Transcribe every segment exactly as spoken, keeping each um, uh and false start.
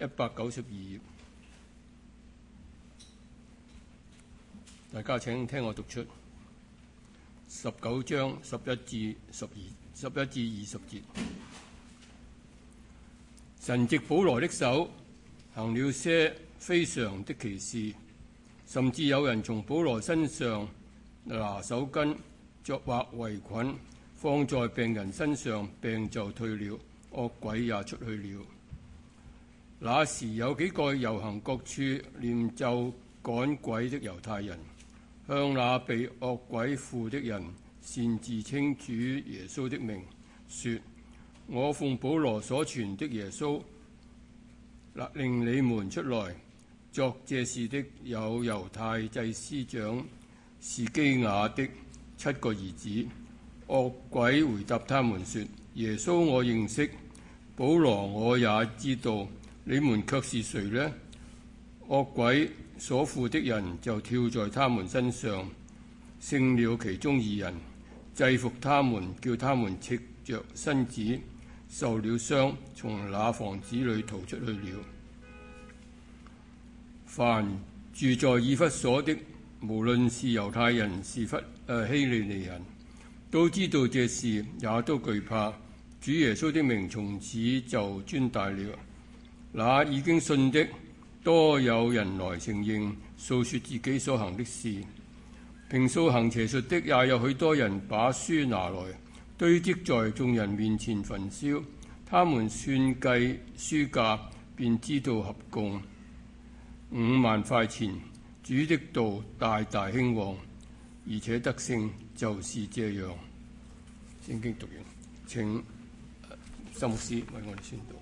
一百九十二頁。大家請聽我讀出十九章十一至十二十一至二十節。神藉保羅的手行了些非常的奇事，甚至有人從保羅身上拿手巾作或圍裙，放在病人身上，病就退了，惡鬼也出去了。那時有幾個遊行各處念咒趕鬼的猶太人，向那被惡鬼附的人擅自稱主耶穌的名，說：我奉保羅所傳的耶穌，令你們出來。作這事的有猶太祭司長士基雅的七個兒子。惡鬼回答他們說：耶穌我認識，保羅我也知道，你們卻是誰呢？惡鬼所附的人就跳在他們身上，勝了其中二人，制服他們，叫他們赤着身子，受了傷，從那房子裏逃出去了。凡住在以弗所的，無論是猶太人是弗誒希利尼人，都知道這事，也都懼怕。主耶穌的名從此就尊大了。那已經信的，多有人來承認，訴說自己所行的事。平素行邪術的，也有許多人把書拿來堆積在眾人面前焚燒。他們算計書價，便知道合共五萬塊錢。主的道大大興旺，而且得勝，就是這樣。聖經讀完，請周牧師為我哋宣讀。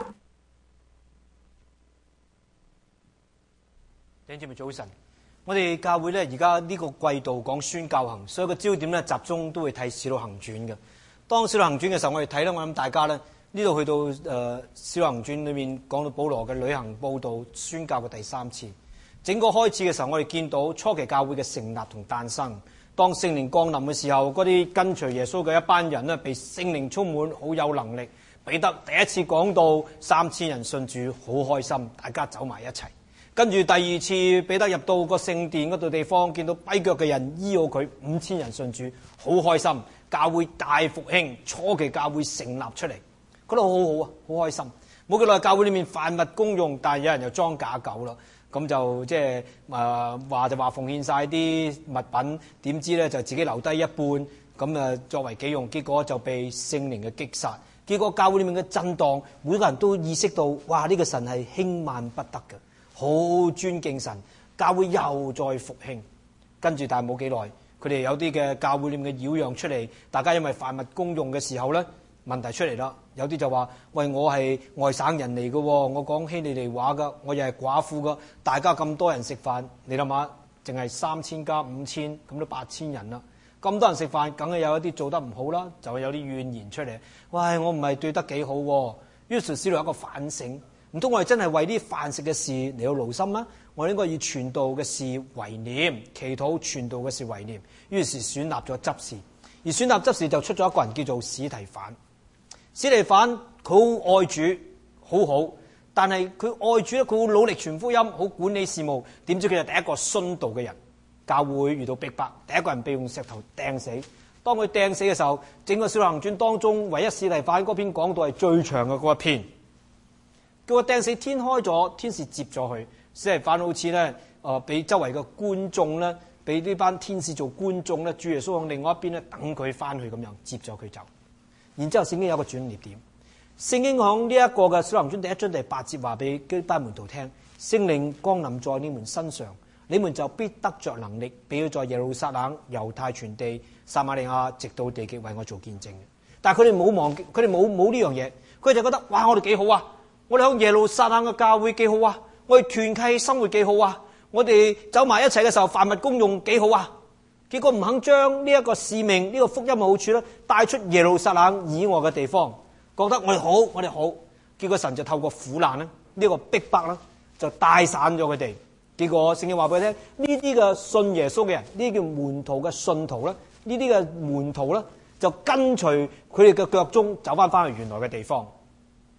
弟兄姊妹早晨，我哋教會咧而家呢個季度講宣教行，所以個焦點咧集中都會睇《使徒行傳》嘅。當《使徒行傳》嘅時候，我哋睇咧，我諗大家咧呢度去到誒《使徒行傳》裏面講到保羅嘅旅行佈道宣教嘅第三次。整個開始嘅時候，我哋見到初期教會嘅成立同誕生。當聖靈降臨嘅時候，嗰啲跟隨耶穌嘅一班人咧，被聖靈充滿，好有能力。彼得第一次講到三千人信主，好開心，大家走埋一齊。跟住第二次，彼得入到個聖殿嗰度地方，見到跛腳嘅人醫好佢，五千人信主，好開心。教會大復興，初期教會成立出嚟，覺得好好啊，好開心。冇幾耐，教會裏面凡物公用，但係有人又裝假狗啦。咁就即係誒話就話奉獻晒啲物品，點知咧就自己留低一半，咁誒作為己用，結果就被聖靈嘅擊殺。結果教會裏面嘅震盪，每個人都意識到，哇！呢個神係輕慢不得嘅，好尊敬神。教會又再復興，跟住但係冇幾耐，佢哋有啲嘅教會裏面嘅擾攘出嚟，大家因為凡物公用嘅時候咧，問題出嚟啦。有啲就話：喂，我係外省人嚟嘅，我講希利尼話噶，我又係寡婦噶，大家咁多人食飯，你諗下，淨係三千加五千，咁都八千人啦。咁多人食飯，梗係有一啲做得唔好啦，就會有啲怨言出嚟。喂，我唔係對得幾好喎。於是使徒有一個反省，唔通我哋真係為啲飯食嘅事嚟到勞心嗎？我哋應該以傳道嘅事為念，祈禱傳道嘅事為念。於是選立咗執事，而選立執事就出咗一個人叫做史提反。史提反佢好愛主，好好，但係佢愛主咧，佢好努力傳福音，好管理事務。點知佢係第一個殉道嘅人，教會遇到逼迫，第一個人被用石頭掟死。當佢掟死嘅時候，整個《使徒行傳》當中唯一史提反嗰篇講道係最長嘅嗰一篇。叫佢掟死，天開咗，天使接咗佢。史提反好似咧，誒俾周圍嘅觀眾咧，俾呢班天使做觀眾咧，主耶穌向另外一邊咧等佢翻去咁樣接咗佢走。然之後聖經有一個轉捩點，聖經講呢一個嘅《使徒行傳》第一章第八節話俾基督班門徒聽：聖靈降臨在你們身上，你們就必得着能力，必要在耶路撒冷、猶太全地、撒瑪利亞，直到地極為我做見證。但係佢哋冇忘記，佢哋冇冇呢樣嘢，佢哋就覺得哇，我哋幾好啊！我哋響耶路撒冷嘅教會幾好啊！我哋團契生活幾好啊！我哋走埋一齊嘅時候，凡物公用幾好啊！結果唔肯將呢一個使命、呢、這個福音嘅好處咧，帶出耶路撒冷以外嘅地方，覺得我哋好，我哋好。結果神就透過苦難咧，呢、這個逼迫啦，就帶散咗佢哋。結果聖經話俾佢聽，呢啲嘅信耶穌嘅人，呢啲叫門徒嘅信徒咧，呢啲嘅門徒咧，就跟隨佢哋嘅腳蹤走翻翻去原來嘅地方。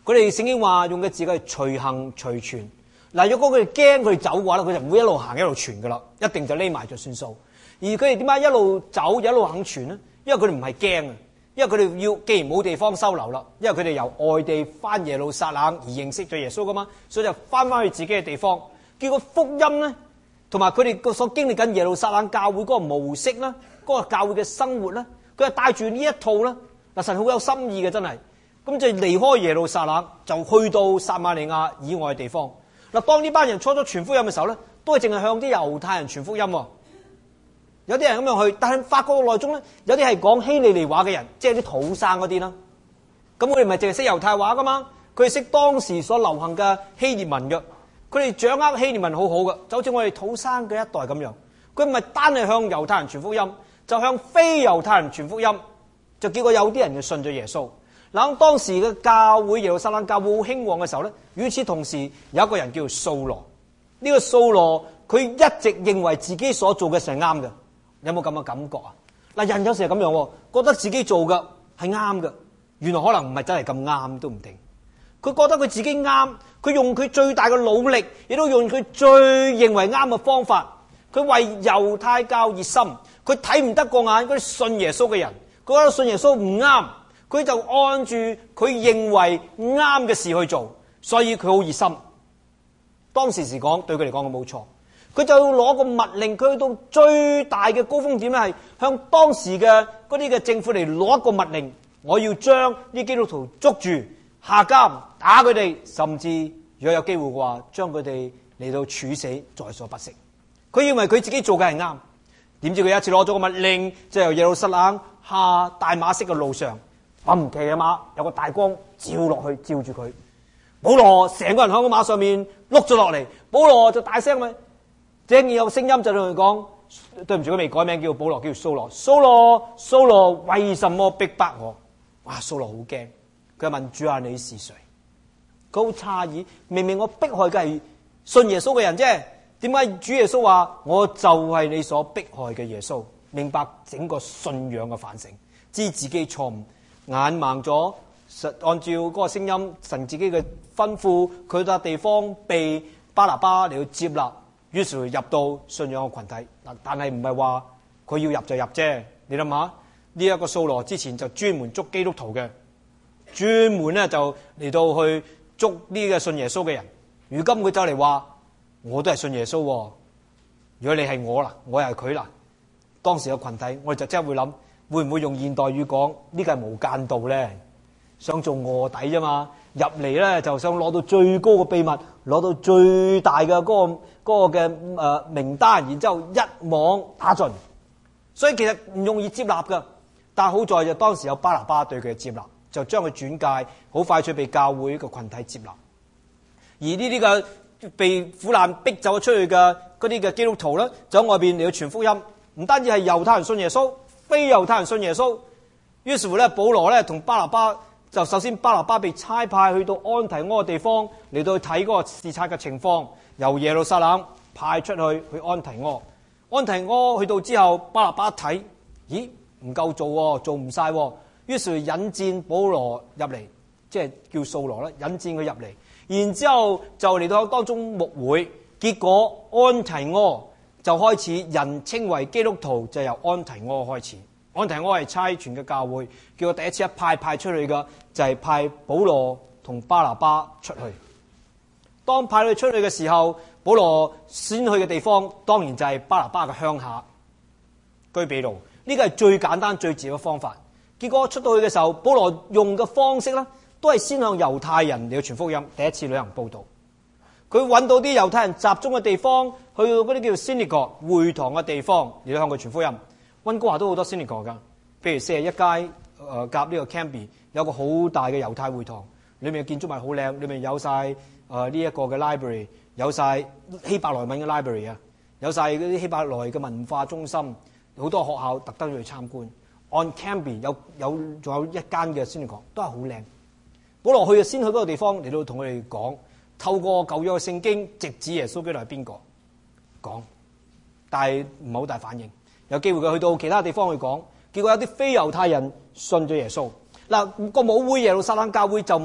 佢哋聖經話用嘅字係隨行隨傳。嗱，如果佢哋驚佢哋走嘅話咧，佢就唔會一路行一路傳噶啦，一定就匿埋就算數。而佢哋點解一路走一路肯傳呢？因為佢哋唔係驚啊，因為佢哋要既然冇地方收留啦，因為佢哋由外地翻耶路撒冷而認識咗耶穌噶嘛，所以就翻翻去自己嘅地方。結果福音咧，同埋佢哋個所經歷緊耶路撒冷教會嗰個模式啦，嗰個教會嘅生活咧，佢係帶住呢一套啦。嗱，神好有心意嘅真係，咁就離開耶路撒冷，就去到撒瑪利亞以外嘅地方。嗱，當呢班人初初傳福音嘅時候咧，都係淨係向啲猶太人傳福音喎。有啲人咁樣去，但係發覺內中咧，有啲係講希利尼話嘅人，即係啲土生嗰啲啦。咁佢哋唔係淨係識猶太話噶嘛，佢哋識當時所流行嘅希臘文嘅，佢哋掌握希臘文好好嘅，就好似我哋土生嘅一代咁樣。佢唔係單係向猶太人傳福音，就向非猶太人傳福音，就結果有啲人就信咗耶穌。嗱，當時嘅教會耶路撒冷教會好興旺嘅時候咧，與此同時有一個人叫做掃羅。呢個掃羅佢一直認為自己所做嘅係啱嘅，有冇咁嘅感覺啊？嗱，人有時係咁樣，覺得自己做嘅係啱嘅，原來可能唔係真係咁啱都唔定。佢覺得佢自己啱，佢用佢最大嘅努力，亦都用佢最認為啱嘅方法，佢為猶太教熱心，佢睇唔得過眼嗰啲信耶穌嘅人，佢覺得信耶穌唔啱。佢就按住佢認為啱嘅事去做，所以佢好熱心。當時時講對佢嚟講，佢冇錯。佢就攞個密令，佢去到最大嘅高峰點咧，係向當時嘅嗰啲嘅政府嚟攞一個密令，我要將啲基督徒捉住下監打佢哋，甚至如果有機會嘅話，將佢哋嚟到處死在所不惜。佢認為佢自己做嘅係啱，點知佢一次攞咗個密令，就由耶路撒冷下大馬色嘅路上。唔奇啊嘛，有個大光照落去，照住佢。保羅成個人喺個馬上面碌咗落嚟，保羅就大聲咪，正然有聲音就同佢講：對唔住，佢未改名，叫保羅，叫掃羅。掃羅，掃羅，為什麼逼迫我？哇！掃羅好驚，佢問主啊，你是誰？佢好詫異，明明我迫害嘅係信耶穌嘅人啫，點解主耶穌話我就係你所迫害嘅耶穌？明白整個信仰嘅反省，知自己錯誤。眼盲咗，實按照嗰個聲音，神自己嘅吩咐，佢笪地方被巴拿巴嚟到接納，於是入到信仰嘅群體。嗱，但係唔係話佢要入就入啫。你諗下，呢一個掃羅之前就專門捉基督徒嘅，專門咧就嚟到去捉呢個信耶穌嘅人。如今佢走嚟話，我都係信耶穌。如果你係我啦，我又係佢啦，當時嘅群體，我哋就真係會諗。會唔會用現代語講呢個係無間道咧？想做臥底啫嘛，入嚟咧就想攞到最高嘅秘密，攞到最大嘅嗰個嗰個嘅誒名單，然之後一網打盡。所以其實唔容易接納噶，但係好在就當時有巴拿巴對佢嘅接納，就將佢轉介，好快脆被教會個群體接納。而呢啲嘅被苦難逼走出去嘅嗰啲嘅基督徒咧，就喺外邊嚟到傳福音，唔單止係猶太人信耶穌。非猶太人信耶穌，於是乎咧，保羅咧同巴拿巴就首先巴拿巴被差派去到安提阿嘅地方嚟到去睇嗰個視察嘅情況，由耶路撒冷派出去去安提阿。安提阿去到之後，巴拿巴一睇，咦唔夠做喎，做唔晒喎，於是引薦保羅入嚟，即係叫掃羅咧，引薦佢入嚟，然之後就嚟到當中牧會，結果安提阿就開始人稱為基督徒，就由安提阿開始。安提阿係差傳嘅教會，叫我第一次一派派出去嘅就係派保羅同巴拿巴出去。當派佢出去嘅時候，保羅先去嘅地方當然就係巴拿巴嘅鄉下居比路，呢個係最簡單最直接嘅方法。結果出到去嘅時候，保羅用嘅方式咧，都係先向猶太人嚟傳福音。第一次旅行報道，佢揾到啲猶太人集中嘅地方，去到嗰啲叫做 synagogue 會堂嘅地方，嚟到向佢傳福音。溫哥華都好多 synagogue 噶，譬如四十一街誒夾呢個 Cambie 有個好大嘅猶太會堂，裏面嘅建築物好靚，裏面有晒誒呢一個嘅 library， 有晒希伯來文嘅 library 啊，有晒嗰啲希伯來嘅文化中心，好多學校特登去參觀。On Cambie 有有仲有一間嘅 synagogue 都係好靚。保羅去就先去嗰個地方嚟到同佢哋講，透過舊約嘅聖經直指耶穌基督係邊個講，但係唔係好大反應。有機會佢去到其他地方去講，結果有啲非猶太人信咗耶穌。嗱，個母會耶路撒冷教會就問啦：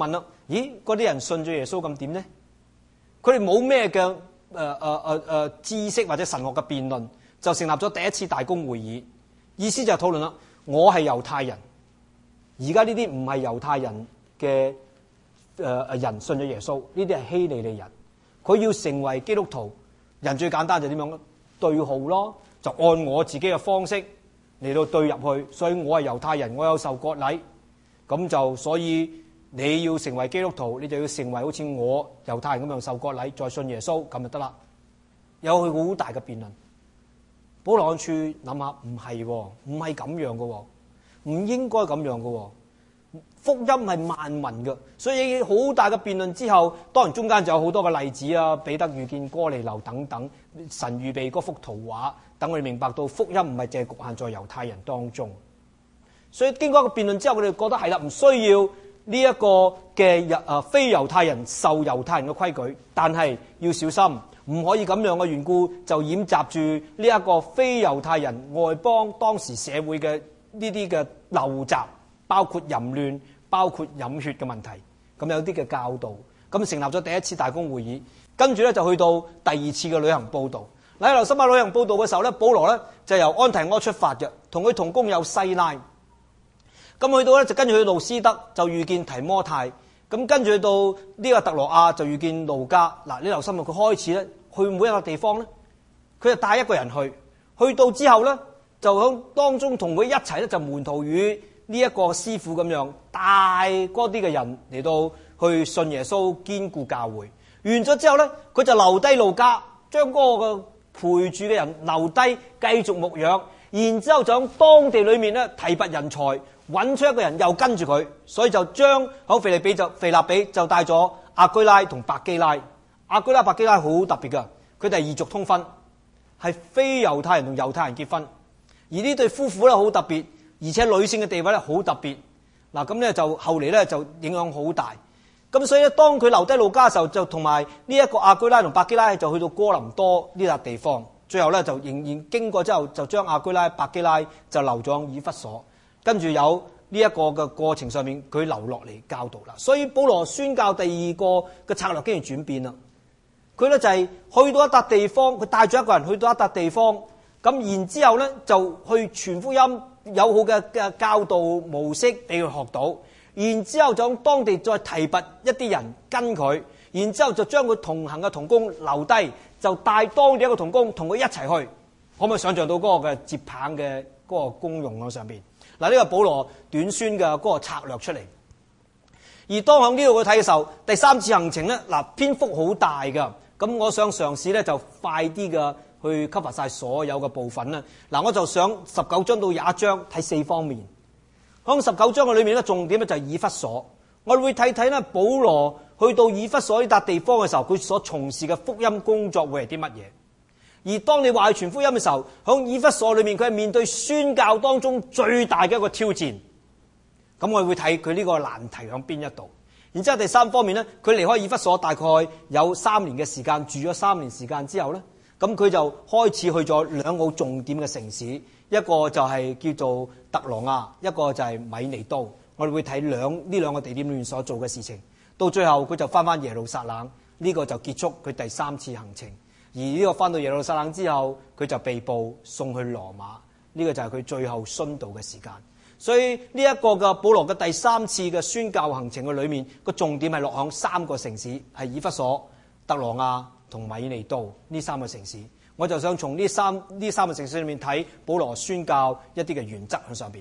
咦，嗰啲人信咗耶穌咁點呢？佢哋冇咩嘅誒誒誒誒知識或者神學嘅辯論，就成立咗第一次大公會議，意思就係討論啦。我係猶太人，而家呢啲唔係猶太人嘅誒誒人信咗耶穌，呢啲係希利利人，佢要成為基督徒，人最簡單就點樣對號咯，就按我自己嘅方式嚟到對入去，所以我係猶太人，我有受割禮，咁就所以你要成為基督徒，你就要成為好似我猶太人咁樣受割禮，再信耶穌咁就得啦。有佢好大嘅辯論。保羅安處諗下，唔係，唔係咁樣嘅，唔應該咁樣嘅。福音係萬民嘅，所以好大嘅辯論之後，當然中間就有好多嘅例子啊，彼得遇見哥尼流等等，神預備嗰幅圖畫，等我哋明白到福音唔係淨係局限在猶太人當中。所以經過一個辯論之後，我哋覺得係啦，唔需要呢一個嘅誒非猶太人受猶太人嘅規矩，但係要小心，唔可以咁樣嘅緣故就掩襲住呢一個非猶太人外邦當時社會嘅呢啲嘅陋習，包括淫亂，包括飲血嘅問題。咁有啲嘅教導，咁成立咗第一次大公會議，跟住咧就去到第二次嘅旅行佈道。喺留心下旅行佈道嘅時候咧，保羅咧就由安提阿出發嘅，同佢同工有西拉。咁去到咧就跟住去路斯德，就遇見提摩太。咁跟住去到呢個特羅亞就遇見路加。嗱，你留心啊，佢開始咧去每一個地方咧，佢就帶一個人去，去到之後咧就響當中同佢一齊咧就門徒與呢一個師傅咁樣帶嗰啲嘅人嚟到去信耶穌，堅固教會。完咗之後咧，佢就留低路加，將嗰個陪住嘅人留低繼續牧養，然之後就喺當地裏面咧提拔人才，揾出一個人又跟住佢，所以就將喺腓立比就腓立比就帶咗亞居拉同百基拉。亞居拉百基拉好特別噶，佢哋係異族通婚，係非猶太人同猶太人結婚，而呢對夫婦咧好特別，而且女性嘅地位咧好特別。嗱，咁咧就後嚟咧就影響好大。咁所以咧，當佢留低路加嘅時候，就同埋呢一個亞居拉同百基拉就去到哥林多呢笪地方。最後咧就仍然經過之後，就將亞居拉、百基拉就留咗以弗所。跟住有呢一個嘅過程上面，佢留落嚟教導啦。所以保羅宣教第二個嘅策略竟然轉變啦。佢咧就係去到一笪地方，佢帶咗一個人去到一笪地方，咁然之後咧就去傳福音，有好嘅嘅教導模式俾佢學到。然之後就喺當地再提拔一啲人跟佢，然之後就將佢同行嘅同工留低，就帶當地一個同工同佢一齊去。可唔可以想像到嗰個嘅接棒嘅嗰個功用喺上邊？嗱，呢個保羅短宣嘅嗰個策略出嚟。而當喺呢度去睇嘅時候，第三次行程咧，嗱，篇幅好大㗎。咁我想嘗試咧就快啲嘅去 cover 晒所有嘅部分啦。嗱，我就想十九章到廿一章睇四方面。喺十九章嘅裏面咧，重點咧就係以弗所。我哋會睇睇咧，保羅去到以弗所呢笪地方嘅時候，佢所從事嘅福音工作會係啲乜嘢？而當你話去傳福音嘅時候，喺以弗所裏面，佢係面對宣教當中最大嘅一個挑戰。咁我哋會睇佢呢個難題喺邊一度。然之後第三方面咧，佢離開以弗所大概有三年嘅時間，住咗三年時間之後咧，咁佢就開始去咗兩個重點嘅城市，一個就係叫做特羅亞，一個就係米尼都。我哋會睇兩呢兩個地點裏面所做嘅事情。到最後佢就翻翻耶路撒冷，呢個就結束佢第三次行程。而呢個翻到耶路撒冷之後，佢就被捕送去羅馬，呢個就係佢最後殉道嘅時間。所以呢一個嘅保羅嘅第三次嘅宣教行程嘅裏面，個重點係落響三個城市，係以弗所、特羅亞同米尼都呢三個城市。我就想從呢三呢三個城市裏面睇保羅宣教一啲嘅原則喺上邊。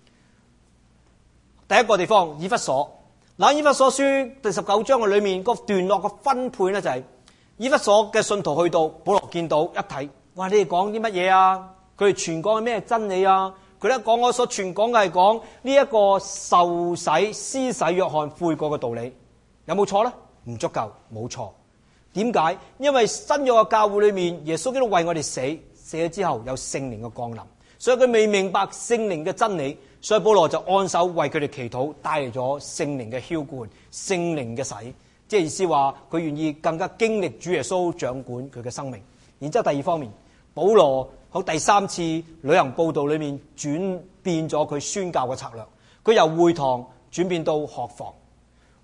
第一個地方以弗所，嗱，以弗所書第十九章嘅裏面個段落嘅分配咧就係、是、以弗所嘅信徒去到，保羅見到一睇，哇！你哋講啲乜嘢啊？佢哋傳講係咩真理啊？佢咧講我所傳講嘅係講呢一個受洗施洗約翰悔過嘅道理，有冇錯咧？唔足夠，冇錯。點解？因為新約嘅教會裏面，耶穌基督為我哋死，死咗之後有聖靈嘅降臨，所以佢未明白聖靈嘅真理，所以保羅就按手為佢哋祈禱，帶嚟咗聖靈嘅澆灌、聖靈嘅洗，即係意思話佢願意更加經歷主耶穌掌管佢嘅生命。然之後第二方面，保羅喺第三次旅行佈道裏面轉變咗佢宣教嘅策略，佢由會堂轉變到學房。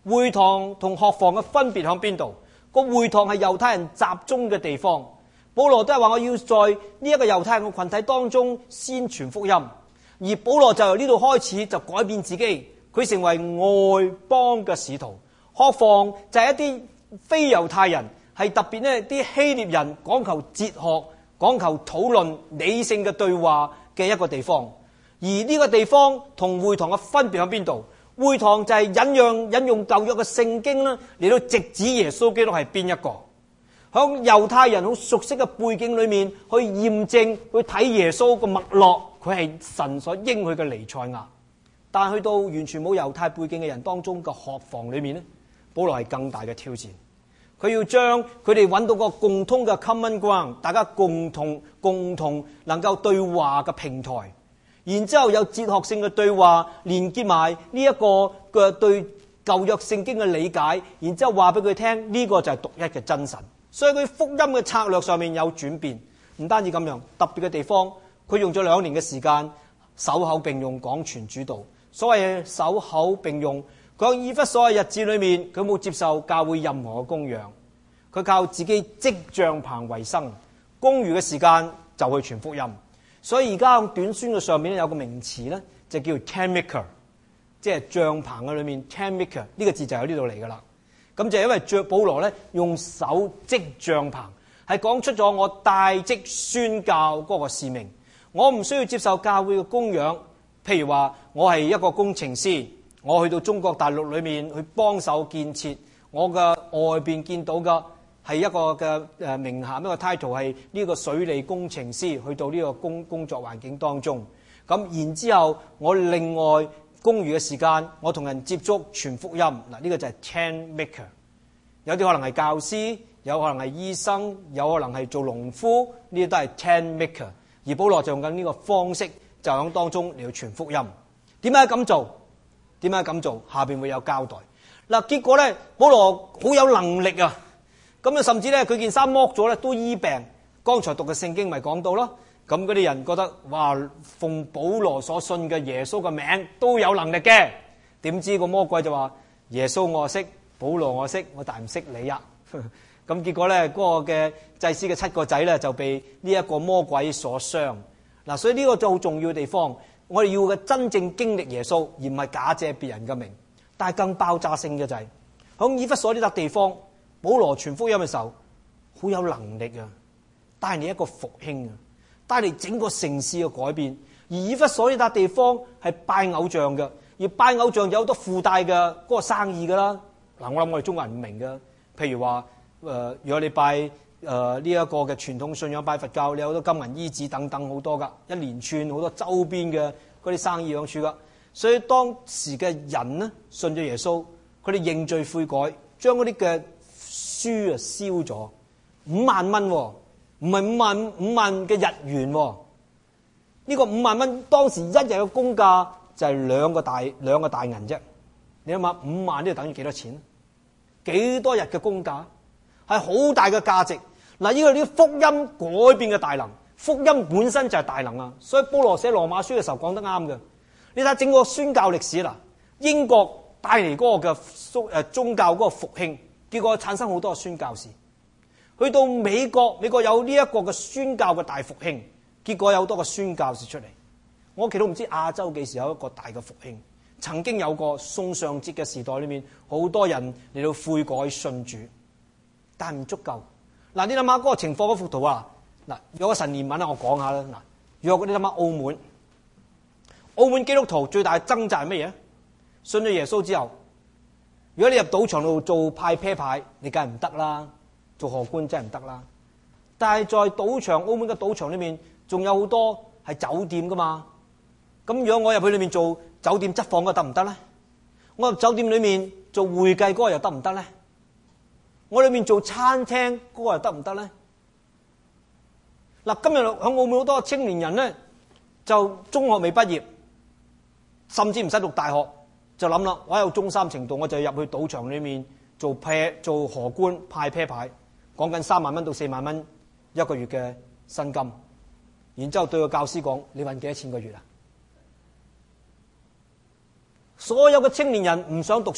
會堂同學房嘅分別喺邊度？個會堂係猶太人集中嘅地方，保羅都係話我要在呢一個猶太人嘅群體當中先傳福音，而保羅就由呢度開始就改變自己，佢成為外邦嘅使徒。學房就係一啲非猶太人，係特別呢啲希臘人講求哲學、講求討論、理性嘅對話嘅一個地方。而呢個地方同會堂嘅分別喺邊度？會堂就係引用引用舊約嘅聖經啦，嚟到直指耶穌基督係邊一個。響猶太人好熟悉嘅背景裏面去驗證、去睇耶穌個脈絡，佢係神所應許嘅彌賽亞。但係去到完全冇猶太背景嘅人當中嘅學房裏面呢，保羅係更大嘅挑戰。佢要將佢哋揾到個共通嘅 common ground， 大家共同共同能夠對話嘅平台。然之後有哲學性嘅對話，連結埋呢一個嘅對舊約聖經嘅理解，然之後話俾佢聽呢個就係獨一嘅真神。所以佢福音嘅策略上面有轉變，唔單止咁樣，特別嘅地方，佢用咗兩年嘅時間，手口並用，廣傳主道。所謂手口並用，佢喺以弗所嘅日子裏面，佢冇接受教會任何嘅供養，佢靠自己織帳篷為生，公餘嘅時間就去傳福音。所以而家短宣嘅上面咧有個名詞咧，就叫 tent maker， 即係帳篷嘅裏面 tent maker 呢個字就喺呢度嚟噶啦。咁就係因為著保羅咧用手織帳篷，係講出咗我帶職宣教嗰個使命。我唔需要接受教會嘅供養，譬如話我係一個工程師，我去到中國大陸裏面去幫手建設，我嘅外邊見到嘅係一個嘅誒名銜，一個 title 係呢個水利工程師，去到呢個工工作環境當中。咁然之後，我另外公餘嘅時間，我同人接觸傳福音。嗱，呢個就係 tent maker。有啲可能係教師，有可能係醫生，有可能係做農夫，呢啲都係 tent maker。而保羅就用緊呢個方式，就喺當中嚟到傳福音。點解咁做？點解咁做？下邊會有交代。嗱，結果咧，保羅好有能力啊！咁啊，甚至咧，佢件衫剝咗咧都醫病。剛才讀嘅聖經咪講到咯。咁嗰啲人覺得，哇，奉保羅所信嘅耶穌嘅名都有能力嘅。點知個魔鬼就話：耶穌我識，保羅我識，我但唔識你啊！咁結果咧，嗰個嘅祭司嘅七個仔咧就被呢一個魔鬼所傷。嗱，所以呢個就好重要嘅地方，我哋要嘅真正經歷耶穌，而唔係假借別人嘅名。但係更爆炸性嘅就係響以弗所呢笪地方。保羅傳福音嘅時候，好有能力啊，帶嚟一個復興啊，帶嚟整個城市嘅改變。而以弗所呢笪地方係拜偶像嘅，而拜偶像有好多附帶嘅嗰個生意噶啦。嗱，我諗我哋中國人唔明嘅，譬如話誒、呃，如果你拜誒呢一個嘅傳統信仰拜佛教，你有好多金銀衣紙等等好多噶，一連串好多周邊嘅嗰啲生意響處噶。所以當時嘅人呢，信咗耶穌，佢哋認罪悔改，將嗰啲嘅書啊燒咗五萬蚊，唔係五萬五萬嘅日元。呢個五萬蚊當時一日嘅工價就係兩個大兩個大銀啫。你諗下，五萬呢度等於幾多錢？幾多日嘅工價？係好大嘅價值。嗱，呢個呢福音改變嘅大能，福音本身就係大能啊！所以保羅寫羅馬書嘅時候講得啱嘅。你睇整個宣教歷史啦，英國帶嚟嗰個嘅誒宗教嗰個復興。結果產生好多宣教士，去到美國，美國有呢一個嘅宣教嘅大復興，結果有好多個宣教士出嚟。我其實都唔知亞洲幾時有一個大嘅復興。曾經有個宋尚節嘅時代裏面，好多人嚟到悔改信主，但係唔足夠。嗱，你諗下嗰個情況嗰幅圖啊，嗱，有個神憐憫啊，我講下啦。嗱，如果你諗下澳門，澳門基督徒最大嘅掙扎係乜嘢？信咗耶穌之後。如果你入賭場度做派啤牌，你梗係唔得啦，做荷官真係唔得啦。但係在賭場，澳門嘅賭場裏面，仲有好多係酒店噶嘛。咁如果我入去裏面做酒店執房嘅得唔得咧？我入酒店裏面做會計嗰個又得唔得咧？我裏面做餐廳嗰個又得唔得咧？嗱，今日喺澳門好多青年人咧，就中學未畢業，甚至唔使讀大學。就諗啦，我有中三程度，我就入去賭場裏面做啤做荷官派啤牌，講緊三萬蚊到四萬蚊一個月嘅薪金，然之後對個教師講：你搵幾多錢個月啊？所有嘅青年人唔想讀書，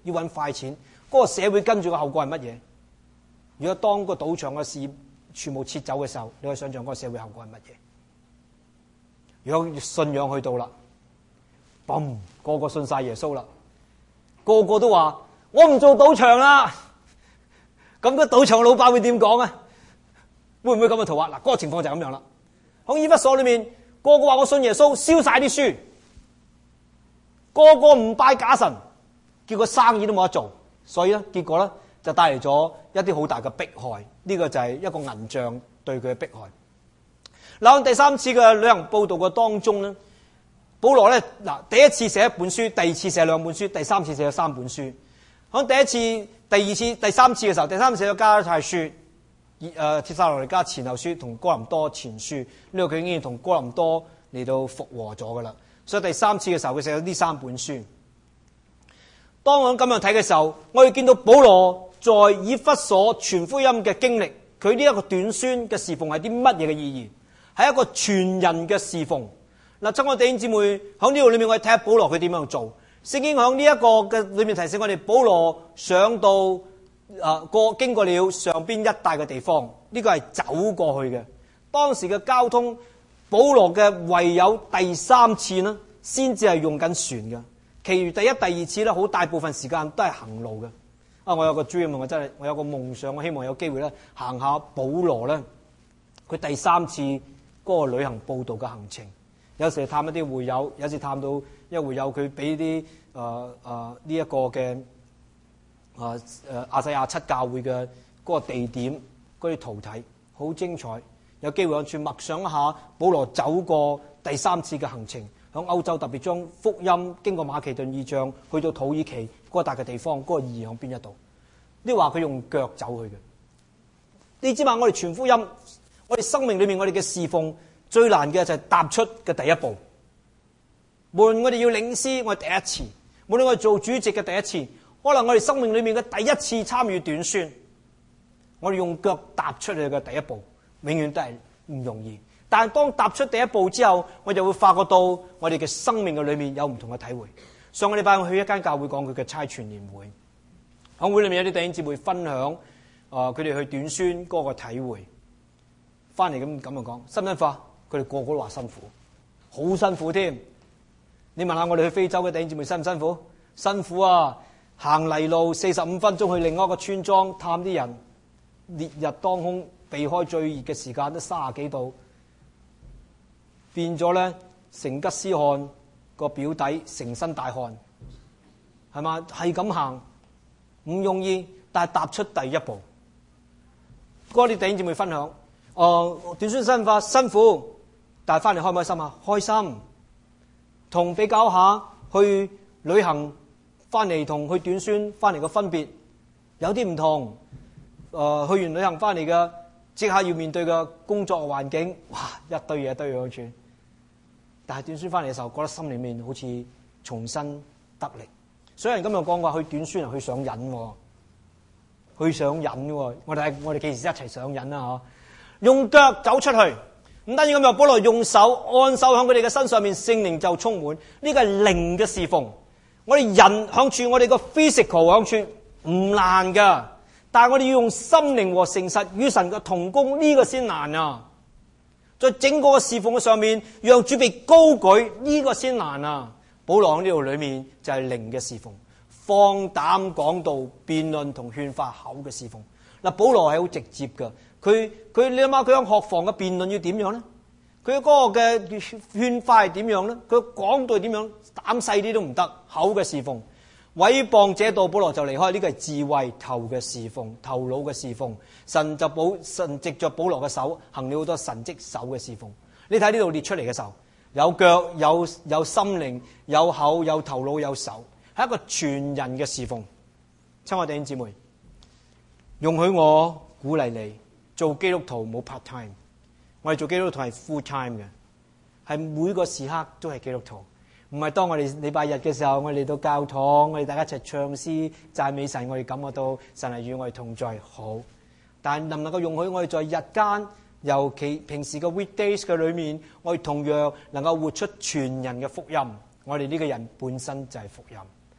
要揾快錢，嗰、那個社會跟住嘅後果係乜嘢？如果當個賭場嘅事全部撤走嘅時候，你可以想象嗰個社會後果係乜嘢？如果信仰去到啦，嘣，個個信晒耶穌啦，個個都話我唔做賭場啦，咁個賭場老闆會點講啊？會唔會咁嘅圖畫？嗱，嗰個情況就係咁樣啦。喺以弗所裏面，個個話我信耶穌，燒晒啲書，個個唔拜假神，結果生意都冇得做，所以咧，結果咧就帶嚟咗一啲好大嘅迫害。呢、這個就係一個銀匠對佢嘅迫害。嗱，喺第三次嘅旅行報道嘅當中咧，保羅咧嗱第一次寫一本書，第二次寫兩本書，第三次寫咗三本書。喺第一次、第二次、第三次嘅時候，第三次寫咗加拉太書、誒帖撒羅尼迦前後書同哥林多前書。呢個佢已經同哥林多嚟到復和咗噶啦。所以第三次嘅時候，佢寫咗呢三本書。當我咁樣睇嘅時候，我哋見到保羅在以弗所傳福音嘅經歷，佢呢一個短宣嘅侍奉係啲乜嘢嘅意義？係一個全人嘅侍奉。嗱，親愛弟兄姊妹，喺呢度裏面我哋睇下保羅佢點樣做。聖經喺呢一個嘅裏面提醒我哋，保羅上到啊過經過了上邊一帶嘅地方，呢、這個係走過去嘅。當時嘅交通，保羅嘅唯有第三次呢，先至係用緊船嘅。其餘第一、第二次咧，好大部分時間都係行路嘅。啊，我有個 dream，我真係我有個夢想，我希望有機會咧行下保羅咧佢第三次嗰個旅行佈道嘅行程。有時探一啲會友，有時探到一會友佢俾啲誒誒呢一個嘅誒誒亞細亞七教會嘅嗰個地點嗰啲圖睇，好精彩。有機會我去默想一下保羅走過第三次嘅行程，響歐洲特別將福音經過馬其頓異象去到土耳其嗰個笪嘅地方，嗰、那個意義響邊一度？呢話佢用腳走去嘅。你知嘛？我哋傳福音，我哋生命裏面我哋嘅侍奉。最難嘅就係踏出嘅第一步。無論我哋要領詩，我哋第一次；無論我哋做主席嘅第一次，可能我哋生命裏面嘅第一次參與短宣，我哋用腳踏出去嘅第一步，永遠都係唔容易。但係當踏出第一步之後，我就會發覺到我哋嘅生命嘅裏面有唔同嘅體會。上個禮拜我去一間教會講佢嘅差傳年會，喺會裏面有啲弟兄姊妹分享，啊佢哋去短宣嗰個體會，翻嚟咁咁樣講，辛唔辛苦啊？佢哋個個都話辛苦，好辛苦添。你問下我哋去非洲嘅弟兄姊妹辛唔辛苦？辛苦啊！行泥路四十五分鐘去另外一個村莊探啲人，烈日當空，避開最熱嘅時間都三十幾度，變咗咧成吉思汗個表弟成身大汗，係嘛？係咁行唔容易，但係踏出第一步。嗰啲弟兄姊妹分享，誒、呃、短宣辛苦辛苦。但係翻嚟開唔開心啊？開心，同比較下去旅行翻嚟同去短宣翻嚟嘅分別有啲唔同。誒、呃，去完旅行翻嚟嘅即刻要面對嘅工作環境，哇，一堆嘢堆咗住。但係短宣翻嚟嘅時候，覺得心裏面好似重新得力。所以人今日講話去短宣係去上癮，去上癮嘅。我哋我哋幾時一齊上癮啊？嗬，用腳走出去。唔單止咁樣，保羅用手按手喺佢哋嘅身上面，聖靈就充滿。呢個係靈嘅侍奉。我哋人響處，我哋個 physical 響處唔難噶，但係我哋要用心靈和誠實與神嘅同工，呢、這個先難啊！在整個嘅侍奉嘅上面，讓主被高舉，呢、這個先難啊！保羅喺呢度裏面就係靈嘅侍奉，放膽講道、辯論同勸化口嘅侍奉。嗱，保羅係好直接噶。佢佢你諗下，佢喺學房嘅辯論要點樣咧？佢嗰個嘅勸化係點樣咧？佢講到點樣？膽細啲都唔得，口嘅侍奉。毀謗者到保羅就離開，呢個係智慧頭嘅侍奉，頭腦嘅侍奉。神就保神藉着保羅嘅手行了好多神蹟手嘅侍奉。你睇呢度列出嚟嘅時候，有腳有有心靈有口有頭腦有手，係一個全人嘅侍奉。親愛弟兄姊妹，容許我鼓勵你。做基督徒冇 part time， 我哋做基督徒係 full time 嘅，係每個時刻都係基督徒。唔係當我哋禮拜日嘅時候，我哋嚟到教堂，我哋大家一齊唱詩讚美神，我哋感覺到神係與我哋同在。好，但係能唔能夠容許我哋在日間，尤其平時嘅 weekdays 嘅裏面，我哋同樣能夠活出全人嘅福音。我哋呢個人本身就係福音。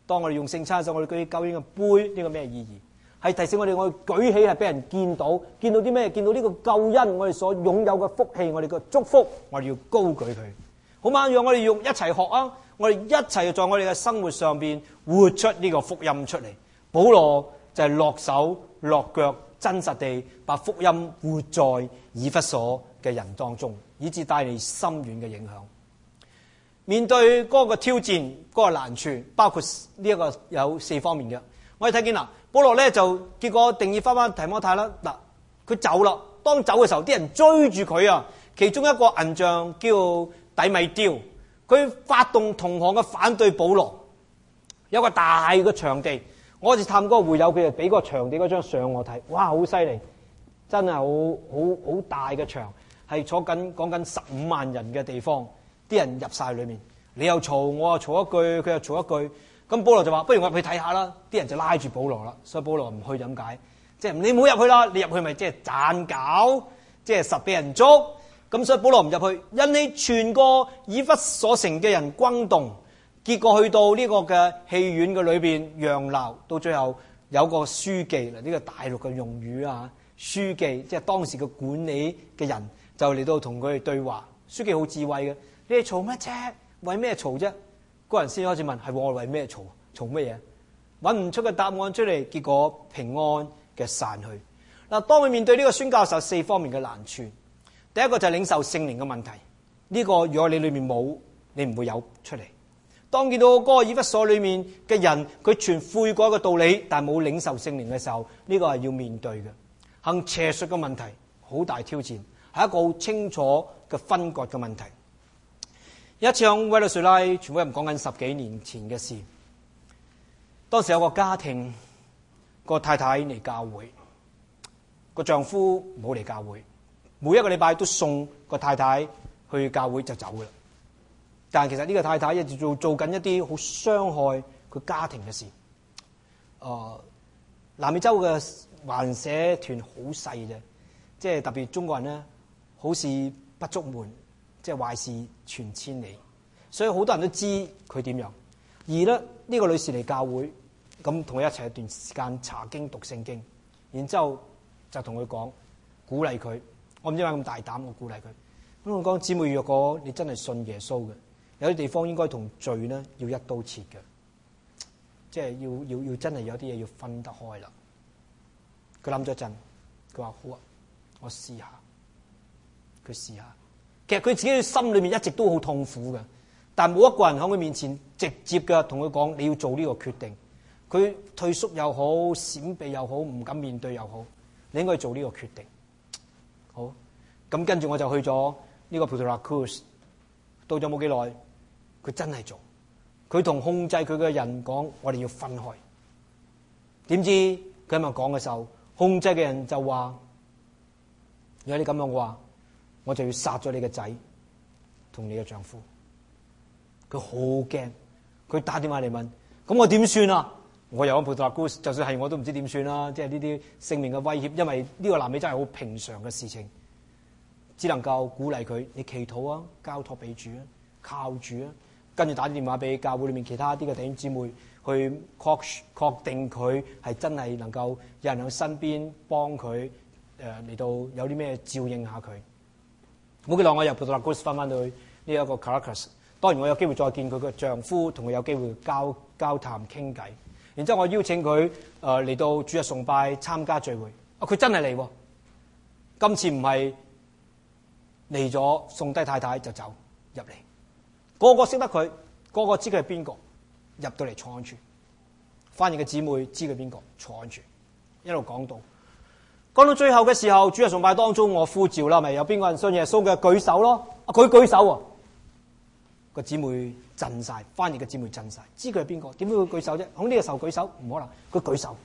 當我哋用聖餐嘅時候，我哋舉起救恩嘅杯，呢個咩意義？係提醒我哋，我哋舉起係俾人見到，見到啲咩？見到呢個救恩，我哋所擁有嘅福氣，我哋嘅祝福，我哋要高舉佢。好嘛，讓我哋用一齊學啊！我哋一齊在我哋嘅生活上邊活出呢個福音出嚟。保羅就係落手落腳，真實地把福音活在以弗所嘅人當中，以致帶嚟深遠嘅影響。面對嗰個挑戰、嗰個難處，包括呢一個有四方面嘅。我哋睇見啦，保羅咧就結果定義翻翻提摩太啦。嗱，佢走啦，當走嘅時候，啲人追住佢啊。其中一個銀匠叫底米丟，佢發動同行嘅反對保羅。有個大嘅場地，我哋探嗰個會友，佢就俾個場地嗰張相我睇，哇，好犀利，真係好好好大嘅場，係坐緊講緊十五萬人嘅地方，啲人入晒裏面，你又嘈，我又嘈一句，佢又嘈一句，咁保羅就話：不如我入去睇下啦。啲人就拉住保羅啦，所以保羅唔去點解？即係你唔好入去啦，你入去咪即係盞搞，即係實俾人捉。咁所以保羅唔入去，引起全個以弗所城嘅人轟動。結果去到呢個嘅戲院嘅裏邊嚷鬧，到最後有個書記啦，呢個大陸嘅用語啊，書記即係當時嘅管理嘅人就嚟到同佢哋對話。書記好智慧嘅，你哋嘈乜啫？為咩嘈啫？嗰人先開始問：係我為咩嘈？嘈乜嘢？揾唔出個答案出嚟，結果平安嘅散去。嗱，當佢面對呢個宣教嘅時候，四方面嘅難處。第一個就係領受聖靈嘅問題，呢個如果你裏面冇，你唔會有出嚟。當見到嗰個以弗所裏面嘅人，佢傳悔改嘅道理，但係冇領受聖靈嘅時候，呢個係要面對嘅。行邪術嘅問題，好大挑戰，係一個好清楚嘅分割嘅問題。有一次喺委內瑞拉，全部人講緊十幾年前嘅事。當時有個家庭，個太太嚟教會，個丈夫冇嚟教會，每一個禮拜都送個太太去教會就走噶啦。但係其實呢個太太一直做做緊一啲好傷害佢家庭嘅事。誒、呃，南美洲嘅環社團好細啫，即係特別中國人咧，好事不足門，即係壞事傳千里，所以好多人都知佢點樣。而咧呢、呢個女士嚟教會，咁同佢一齊一段時間查經讀聖經，然之後就同佢講，鼓勵佢。我唔知點解咁大膽，我鼓勵佢。咁我講，姊妹，若果你真係信耶穌嘅，有啲地方應該同罪咧要一刀切嘅，即係要要要真係有啲嘢要分得開啦。佢諗咗陣，佢話好啊，我試下。佢試下，其實佢自己心裏面一直都好痛苦嘅，但冇一個人喺佢面前直接嘅同佢講你要做呢個決定。佢退縮又好，閃避又好，唔敢面對又好，你應該做呢個決定。好，咁跟住我就去咗呢個 Puerto La Cruz， 到咗冇幾耐，佢真係做。佢同控制佢嘅人講，我哋要分開。點知佢咁樣講嘅時候，控制嘅人就話：如果你咁樣嘅話，我就要殺咗你嘅仔同你嘅丈夫。佢好驚，佢打電話嚟問：咁我點算啊？我又喺 Puerto La Cruz， 就算係我都唔知點算啦。即係呢啲性命嘅威脅，因為呢個南美真係好平常嘅事情，只能夠鼓勵佢：你祈禱啊，交託俾主啊，靠主啊。跟住打電話俾教會裏面其他啲嘅弟兄姊妹，去確確定佢係真係能夠有人喺身邊幫佢誒嚟到有啲咩照應下佢。冇幾耐，我由 Puerto La Cruz 翻翻到去呢一個 Caracas。當然我有機會再見佢嘅丈夫，同佢有機會交交談傾偈。然之後我邀請佢誒嚟到主日崇拜參加聚會。啊，佢真係嚟喎！今次唔係嚟咗送低太太就走入嚟，個個識得佢，個個知佢係邊個，入到嚟坐安住。翻譯嘅姊妹知佢邊個，坐安住，一路講到講到最後嘅時候，主日崇拜當中我呼召啦，咪有邊個人信耶穌嘅舉手咯？啊，佢舉手喎，個姊妹震晒，翻譯嘅姊妹震晒，知佢係邊個，點解會舉手啫？喺呢個時候舉手唔可能，佢舉手。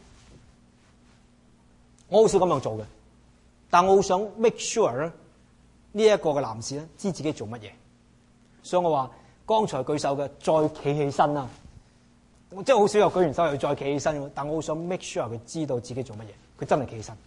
我好少咁樣做嘅，但我好想 make sure 咧，呢一個嘅男士咧知自己做乜嘢，所以我話剛才舉手嘅再企起身啦。我即係好少有舉完手又再企起身，但我好想 make sure 佢知道自己做乜嘢，佢真係企起身。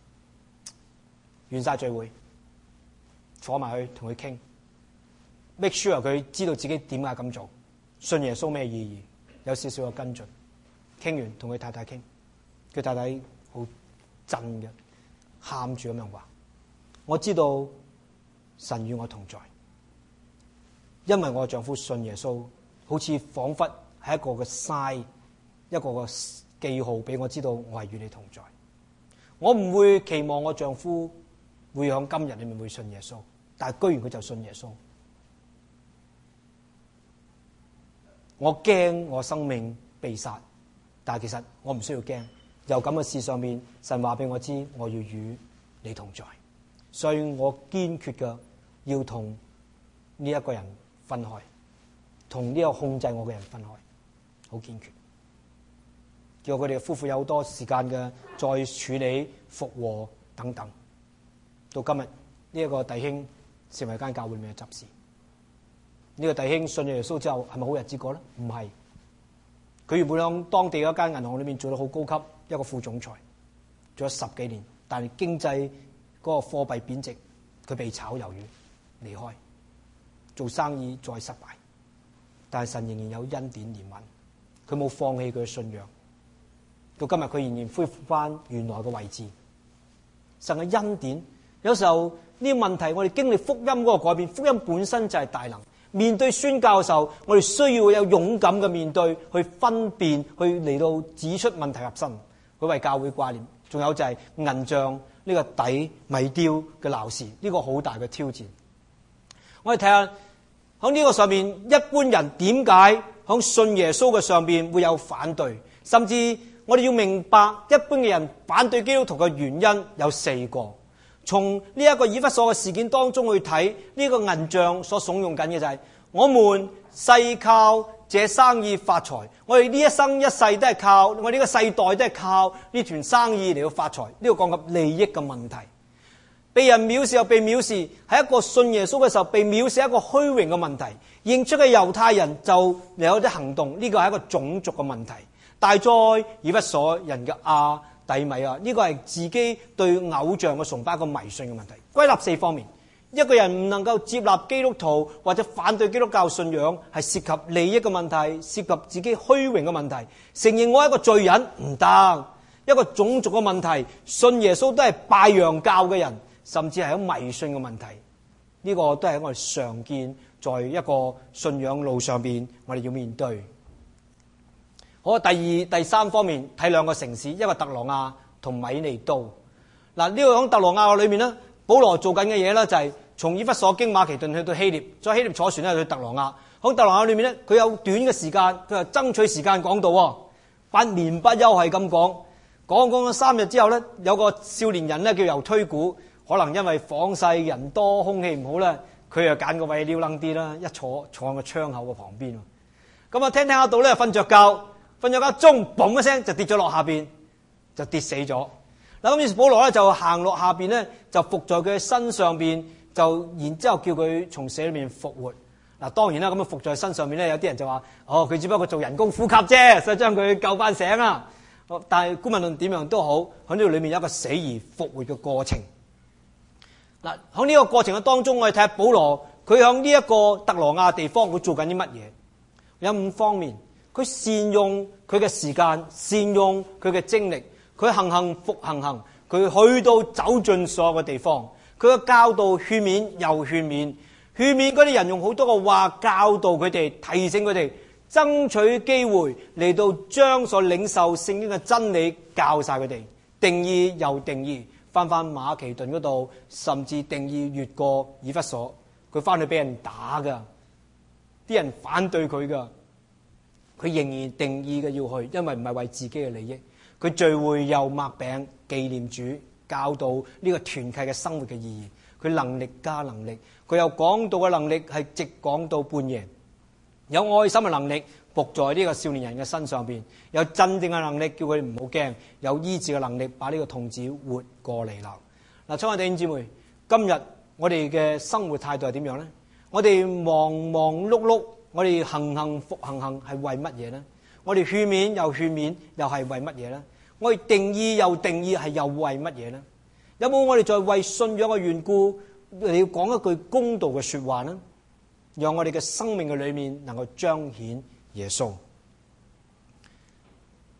完晒聚會，坐埋去同佢傾。make sure 佢知道自己點解咁做，信耶穌咩意義。 有少少嘅跟進，傾完同佢太太傾，佢太太好震嘅，喊住咁樣話：我知道神與我同在，因為我丈夫信耶穌，好似彷彿係一個嘅 sign， 一個嘅記號俾我知道我係與你同在。我唔會期望我丈夫會響今日裏面會信耶穌，但係居然佢就信耶穌。我驚我生命被殺，但係其實我唔需要驚。由咁嘅事上面，神話俾我知我要與你同在，所以我堅決嘅要同呢一個人分開，同呢個控制我嘅人分開，好堅決。叫佢哋夫婦有好多時間嘅再處理復和等等。到今日呢一個弟兄成為間教會裏面嘅執事。呢個弟兄信耶穌之後係咪好日子過咧？唔係，佢原本喺當地嗰間銀行裏面做到好高級，一個副總裁，做咗十幾年，但係經濟嗰個貨幣貶值，佢被炒魷魚離開，做生意再失敗，但係神仍然有恩典憐憫，佢冇放棄佢嘅信仰。到今日佢仍然恢復翻原來嘅位置。神嘅恩典，有時候呢啲問題我哋經歷福音嗰個改變，福音本身就係大能。面對宣教嘅時候，我哋需要有勇敢嘅面對，去分辨，去嚟到指出問題核心，去為教會掛念。仲有就係銀匠呢個底米雕嘅鬧事，呢個好大嘅挑戰。我哋睇下喺呢個上面，一般人點解喺信耶穌嘅上邊會有反對，甚至我哋要明白一般嘅人反對基督徒嘅原因有四個。從呢一個以弗所嘅事件當中去睇，呢個銀匠所慫恿緊嘅就係我們誓靠這生意發財，我哋呢一生一世都係靠，我哋呢個世代都係靠呢團生意嚟到發財。呢個講及利益嘅問題，被人藐視又被藐視，係一個信耶穌嘅時候被藐視，一個虛榮嘅問題。認出嘅猶太人就有啲行動，呢個係一個種族嘅問題。大哉以弗所人嘅亞底米啊，呢個係自己對偶像嘅崇拜，一個迷信嘅問題。歸納四方面，一個人唔能夠接納基督徒或者反對基督教信仰，係涉及利益嘅問題，涉及自己虛榮嘅問題。承認我係一個罪人唔得，一個種族嘅問題，信耶穌都係拜洋教嘅人，甚至係喺迷信嘅問題。呢個都係我哋常見，在一個信仰路上邊，我哋要面對。好，第二、第三方面睇兩個城市，一個特羅亞同米尼都。嗱，呢個喺特羅亞裏面咧，保羅做緊嘅嘢咧就係從以弗所經馬其頓去到希臘，再希臘坐船咧去特羅亞。喺特羅亞裏面咧，佢有短嘅時間，佢話爭取時間講道，百年不休係咁講。講講咗三日之後咧，有個少年人咧叫猶推古，可能因為訪世人多空氣唔好咧，佢又揀個位撩楞啲啦，一坐坐喺個窗口嘅旁邊。咁啊聽聽下到咧瞓着覺。瞓咗間鐘，嘣一聲就跌咗落下邊，就跌死咗。嗱，咁於是保羅咧就行落下邊咧，就伏在佢身上邊，就然之後叫佢從死裏面復活。嗱，當然啦，咁啊伏在身上面咧，有啲人就話：哦，佢只不過做人工呼吸啫，所以將佢救翻醒啦。但係姑勿論點樣都好，喺呢度裏面有一個死而復活嘅過程。嗱，喺呢個過程嘅當中，我哋睇下保羅佢喺呢一個特羅亞地方，佢做緊啲乜嘢？有五方面。佢善用佢嘅時間，善用佢嘅精力，佢行行復行行，佢去到走進所有嘅地方，佢嘅教導勸勉又勸勉，勸勉嗰啲人用好多個話教導佢哋，提醒佢哋，爭取機會嚟到將所領受聖經嘅真理教晒佢哋，定義又定義，翻翻馬其頓嗰度，甚至定義越過以弗所，佢翻去俾人打噶，啲人反對佢噶。佢仍然定義嘅要去，因為唔係為自己嘅利益。佢聚會又擘餅紀念主，教導呢個團契嘅生活嘅意義。佢能力加能力，佢有講道嘅能力，係直講到半夜。有愛心嘅能力，伏在呢個少年人嘅身上邊；有鎮定嘅能力，叫佢哋唔好驚；有醫治嘅能力，把呢個童子活過嚟啦。嗱，親愛弟兄姊妹，今日我哋嘅生活態度係點樣咧？我哋忙忙碌碌。我哋行行復行行係為乜嘢呢？我哋勸勉又勸勉又係為乜嘢呢？我哋定義又定義係又為乜嘢呢？有冇我哋在為信仰嘅緣故，你要講一句公道嘅說話呢？讓我哋嘅生命嘅裏面能夠彰顯耶穌。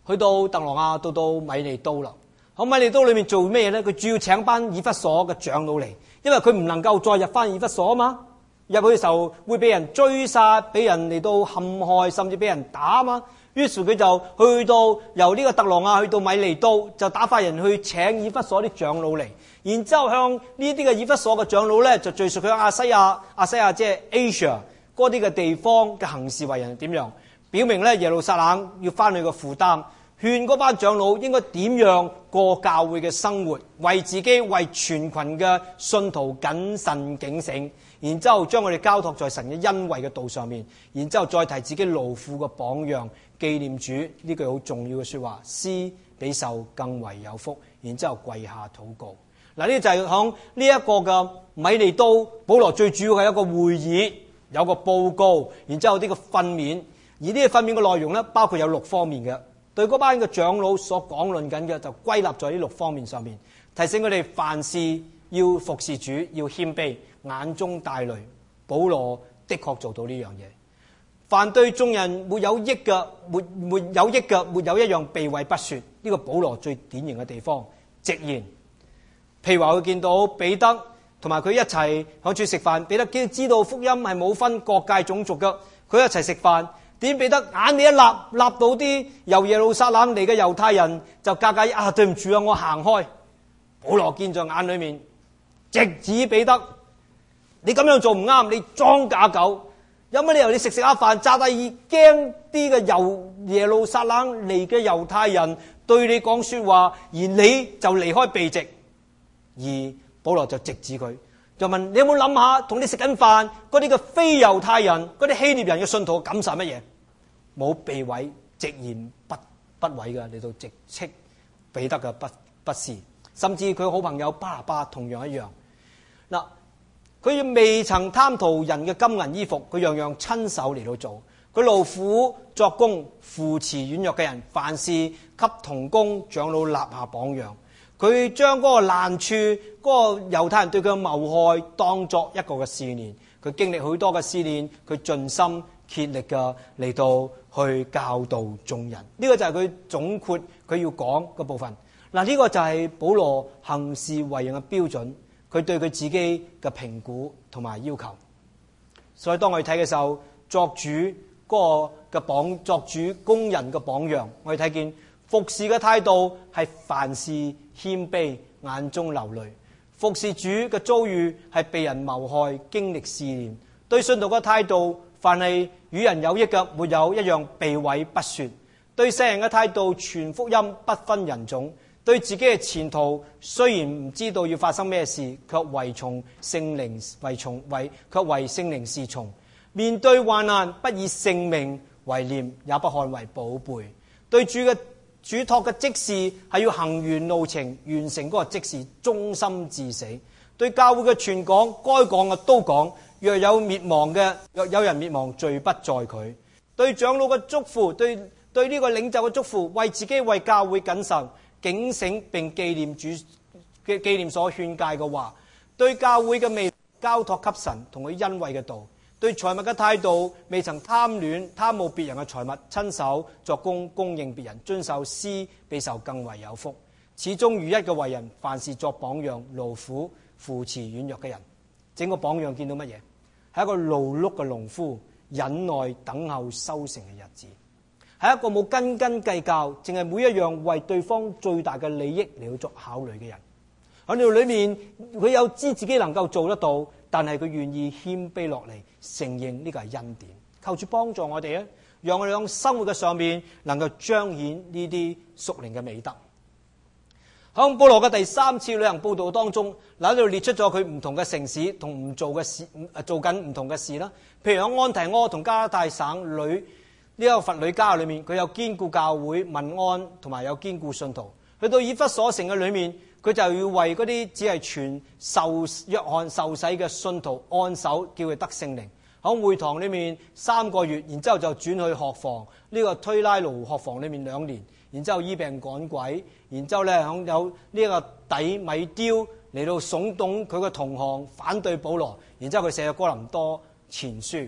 去到特羅亞，到到米利都啦。喺米利都裏面做咩咧？佢主要請班以弗所嘅長老嚟，因為佢唔能夠再入翻以弗所啊嘛。入去嘅時候會俾人追殺，俾人嚟到陷害，甚至俾人打啊嘛。於是佢就去到由呢個特羅亞去到米利都，就打發人去請以弗所啲長老嚟，然之後向呢啲嘅以弗所嘅長老咧，就敘述佢亞西亞、亞西亞即係 Asia 嗰啲嘅地方嘅行事為人點樣，表明咧耶路撒冷要翻去嘅負擔，勸嗰班長老應該點樣過教會嘅生活，為自己為全群嘅信徒謹慎警醒。然之後將我哋交託在神嘅恩惠嘅道上面，然之後再提自己勞苦嘅榜樣，紀念主呢句好重要嘅說話，施比受更為有福。然之後跪下禱告。嗱，呢就係響呢一個嘅米利都，保羅最主要係一個會議，有個報告，然之後呢個訓勉，而呢個訓勉嘅內容咧，包括有六方面嘅，對嗰班嘅長老所講論緊嘅就歸納在呢六方面上面，提醒佢哋凡事要服侍主，要謙卑，眼中帶淚。保羅的確做到呢樣嘢。凡對眾人沒有益嘅，沒沒有益嘅，沒有一樣避諱不說。呢個保羅最典型嘅地方，直言。譬如話佢見到彼得同埋佢一齊響處食飯，彼得既知道福音係冇分各界種族嘅，佢一齊食飯，點彼得眼你一立，立到啲由耶路撒冷嚟嘅猶太人就格格啊，對唔住啊，我行開。保羅見在眼裏面，直指彼得，你咁樣做唔啱，你裝假狗。有乜理由你食食下飯，詐帝意驚啲嘅由耶路撒冷嚟嘅猶太人對你講說話，而你就離開避席。而保羅就直指佢，就問你有冇諗下同你食緊飯嗰啲嘅非猶太人、嗰啲希臘人嘅信徒嘅感受乜嘢？冇避諱，直言不不諱嘅嚟到直斥彼得嘅不不是，甚至佢好朋友巴拿巴同樣一樣。嗱，佢未曾貪圖人嘅金銀衣服，佢樣樣親手嚟到做。佢勞苦作工，扶持軟弱嘅人，凡事給同工長老立下榜樣。佢將嗰個難處，嗰、那個猶太人對佢嘅謀害當作一個嘅試煉。佢經歷許多嘅試煉，佢盡心竭力嘅嚟到去教導眾人。呢、這個就係佢總括佢要講嘅部分。嗱，呢個就係保羅行事為人嘅標準。佢對佢自己嘅評估同埋要求。所以當我哋睇嘅時候，作主嗰個嘅榜，作主工人嘅榜樣，我哋睇見服侍嘅態度係凡事謙卑，眼中流淚。服侍主嘅遭遇係被人謀害，經歷試煉。對信徒嘅態度，凡係與人有益嘅，沒有一樣避諱不說。對世人嘅態度，傳福音不分人種。對自己嘅前途，雖然唔知道要發生咩事，卻為從聖靈為從為卻為聖靈是從。面對患難，不以性命為念，也不看為寶貝。對主嘅主託嘅職事係要行完路程，完成嗰個職事，忠心至死。對教會嘅傳講，該講嘅都講。若有滅亡嘅，若有人滅亡，罪不在佢。對長老嘅囑咐，對對呢個領袖嘅囑咐，為自己為教會謹慎。警醒並紀念主嘅紀念所勸誡嘅話，對教會嘅未交託給神同佢恩惠嘅道，對財物嘅態度未曾貪戀貪慕別人嘅財物，親手作工供應別人，遵守施比受更為有福。始終如一嘅為人，凡事作榜樣，勞苦扶持軟弱嘅人。整個榜樣見到乜嘢？係一個勞碌嘅農夫，忍耐等候收成嘅日子。係一個冇斤斤計較，淨係每一樣為對方最大嘅利益嚟去作考慮嘅人。喺呢度裏面，佢有知自己能夠做得到，但係佢願意謙卑落嚟，承認呢個係恩典。求主幫助我哋啊，讓我哋喺生活嘅上面能夠彰顯呢啲屬靈嘅美德。喺保羅嘅第三次旅行報道當中，嗱喺度列出咗佢唔同嘅城市同唔做嘅事，做緊唔同嘅事啦。譬如喺安提阿同加拉太省裏。呢、這個佛里加裏面，佢有堅固教會民安，同埋有堅固信徒。去到以弗所城嘅裏面，佢就要為嗰啲只係傳受約翰受洗嘅信徒按手，叫佢得聖靈。喺會堂裏面三個月，然之後就轉去學房，呢、這個推拉奴學房裏面兩年，然之後醫病趕鬼，然之後咧響有呢個底米丟嚟到慫恿佢嘅同行反對保羅，然之後佢寫咗哥林多前書。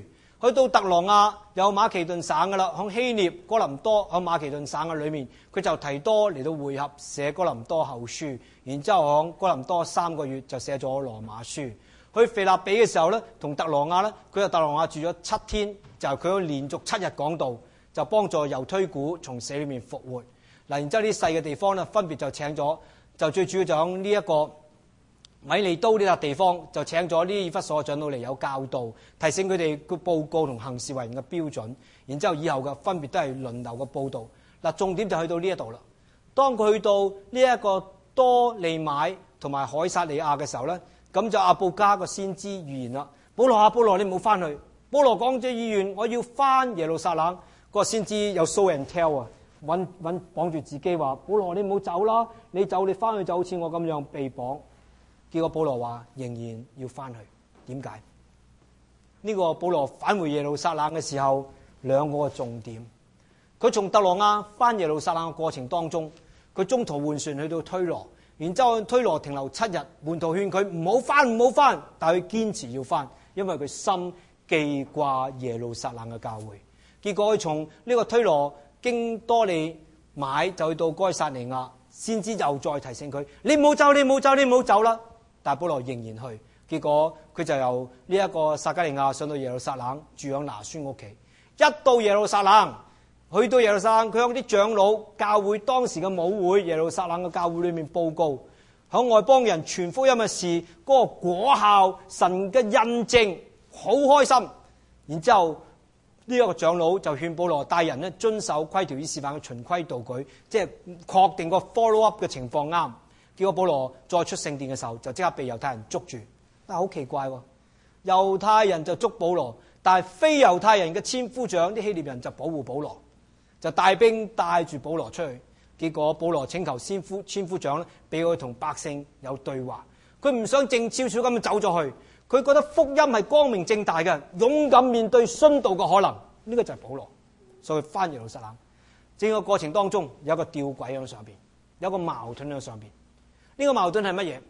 去到特羅亞有馬其頓省噶啦，響希臘哥林多響馬其頓省嘅裏面，佢就提多嚟到會合寫哥林多後書，然之後響哥林多三個月就寫咗羅馬書。去腓立比嘅時候咧，同特羅亞咧，佢喺特羅亞住咗七天，就係佢有連續七日講道，就幫助猶推古從死裏面復活。嗱，然之後呢細嘅地方咧，分別就請咗，就最主要就響呢一個米利都呢笪地方，就請咗呢以弗所長老嚟有教導，提醒佢哋個報告同行事為人嘅標準。然之後以後嘅分別都係輪流嘅報導。嗱，重點就去到呢一度啦。當佢去到呢一個多利買同埋凱撒利亞嘅時候咧，咁就阿布加個先知預言啦。保羅啊，保羅你唔好翻去。保羅講咗預言，我要翻耶路撒冷。個先知有 show and tell 啊，揾揾綁住自己話：保羅你唔好走啦，你走你翻去就好似我咁樣被綁。結果保羅話仍然要翻去。點解？呢個保羅返回耶路撒冷嘅時候，兩個嘅重點。佢從特羅亞翻耶路撒冷嘅過程當中，佢中途換船去到推羅，然之後推羅停留七日，門徒勸佢唔好翻唔好翻，但係佢堅持要翻，因為佢心記掛耶路撒冷嘅教會。結果佢從呢個推羅經多利買就去到該撒利亞，先知又再提醒佢：你唔好走，你唔好走，你唔好走啦！但係保羅仍然去。結果佢就由呢一個撒迦利亞上到耶路撒冷，住喺拿孫屋企。一到耶路撒冷，去到耶路撒冷，佢向啲長老、教會當時嘅母會耶路撒冷嘅教會裏面報告，向外邦人傳福音嘅事，嗰個果效、神嘅印證，好開心。然之後呢一個長老就勸保羅帶人咧遵守規條與示範嘅循規蹈矩，即係確定個 follow up 嘅情況啱。結果保羅再出聖殿嘅時候，就即刻被猶太人捉住。但係好奇怪喎，猶太人就捉保羅，但係非猶太人嘅千夫長啲希臘人就保護保羅，就帶兵帶住保羅出去。結果保羅請求千夫千夫長咧，俾佢同百姓有對話。佢唔想靜悄悄咁走咗去，佢覺得福音係光明正大嘅，勇敢面對殉道嘅可能。呢、這個就係保羅，所以翻耶路撒冷。整個過程當中有一個吊詭喺上邊，有一個矛盾喺上邊。呢、這個矛盾係乜嘢？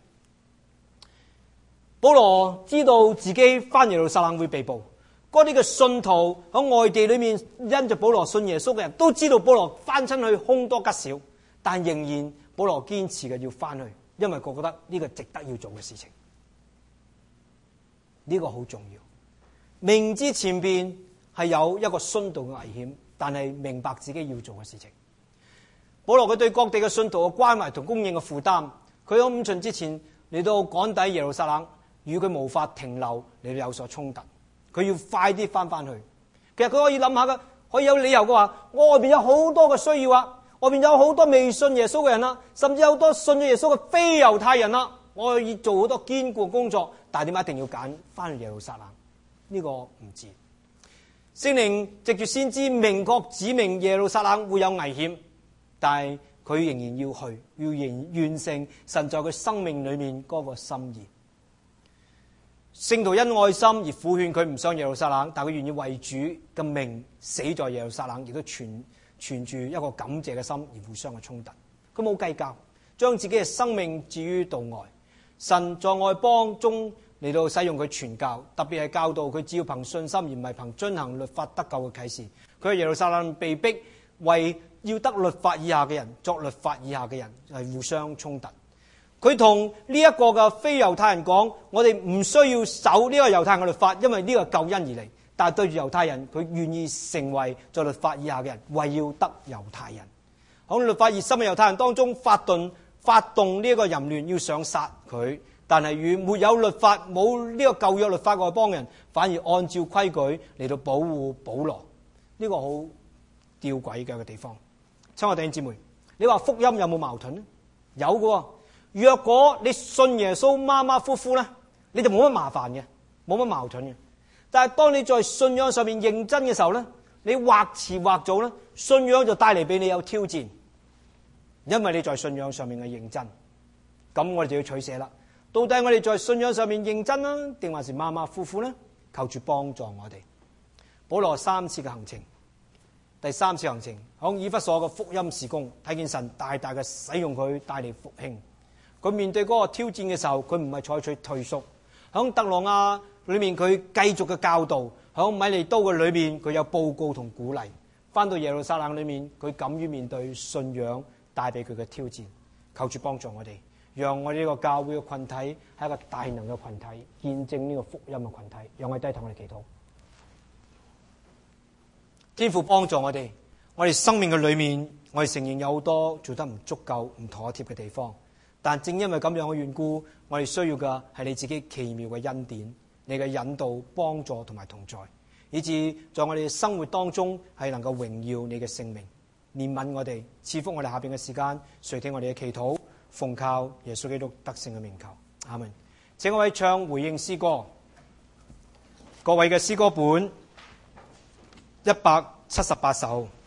保羅知道自己翻耶路撒冷會被捕，嗰啲嘅信徒喺外地裏面因着保羅信耶穌嘅人都知道保羅翻親去凶多吉少，但仍然保羅堅持嘅要翻去，因為佢覺得呢個值得要做嘅事情。呢、這個好重要，明知前邊係有一個殉道嘅危險，但係明白自己要做嘅事情。保羅佢對各地嘅信徒嘅關懷同供應嘅負擔，佢喺五旬之前嚟到趕抵耶路撒冷，與佢無法停留嚟到有所衝突，佢要快啲翻翻去。其實佢可以諗下嘅，可以有理由嘅話，我外邊有好多嘅需要啊，外邊有好多未信耶穌嘅人啦，甚至有好多信咗耶穌嘅非猶太人啦，我可以做好多堅固工作，但係點解一定要揀翻去耶路撒冷？呢、這個唔知。聖靈藉住先知明確指明耶路撒冷會有危險，但係佢仍然要去，要完完成神在佢生命裏面嗰個心意。聖徒因愛心而苦勸佢唔上耶路撒冷，但佢願意為主嘅命死在耶路撒冷，亦都存存住一個感謝嘅心而互相嘅衝突。佢冇計較，將自己嘅生命置於度外。神在外邦中嚟到使用佢傳教，特別係教導佢只要憑信心而唔係憑遵行律法得救嘅啟示。佢喺耶路撒冷被逼為要得律法以下嘅人作律法以下嘅人，係互相衝突。佢同呢一個嘅非猶太人講：我哋唔需要守呢個猶太人嘅律法，因為呢個救恩而嚟。但係對住猶太人，佢願意成為在律法以下嘅人，為要得猶太人。喺律法熱心嘅猶太人當中發動發動呢一個淫亂，要想殺佢。但係與沒有律法冇呢個舊約律法外邦人，反而按照規矩嚟到保護保羅。呢、這個好吊詭嘅地方。親愛弟兄姊妹，你話福音有冇矛盾呢？有嘅。若果你信耶穌馬馬虎虎咧，你就冇乜麻煩嘅，冇乜矛盾嘅。但係當你在信仰上面認真嘅時候咧，你或遲或早咧，信仰就帶嚟俾你有挑戰，因為你在信仰上面嘅認真。咁我哋就要取捨啦。到底我哋在信仰上面認真啦，定還是馬馬虎虎呢？求主幫助我哋。保羅三次嘅行程，第三次行程響以弗所嘅福音事工，睇見神大大嘅使用佢，帶嚟復興。佢面對嗰個挑戰嘅時候，佢唔係採取退縮。響特羅亞裏面，佢繼續嘅教導， 響米利都嘅裏面，佢有報告同鼓勵；翻到耶路撒冷裏面，佢敢於面對信仰帶俾佢嘅挑戰。求主幫助我哋，讓我哋呢個教會嘅群體係一個大能嘅群體，見證呢個福音嘅群體。讓我哋低頭我哋祈禱。天父幫助我哋，我哋生命嘅裏面，我哋承認有好多做得唔足夠、唔妥貼嘅地方。但正因為咁樣嘅緣故，我哋需要嘅係你自己奇妙嘅恩典，你嘅引導、幫助同埋同在，以致在我哋嘅生活當中係能夠榮耀你嘅聖名，憐憫我哋，賜福我哋下邊嘅時間，垂聽我哋嘅祈禱，奉靠耶穌基督得勝嘅名求，阿門。請各位唱回應詩歌，各位嘅詩歌本一百七十八首。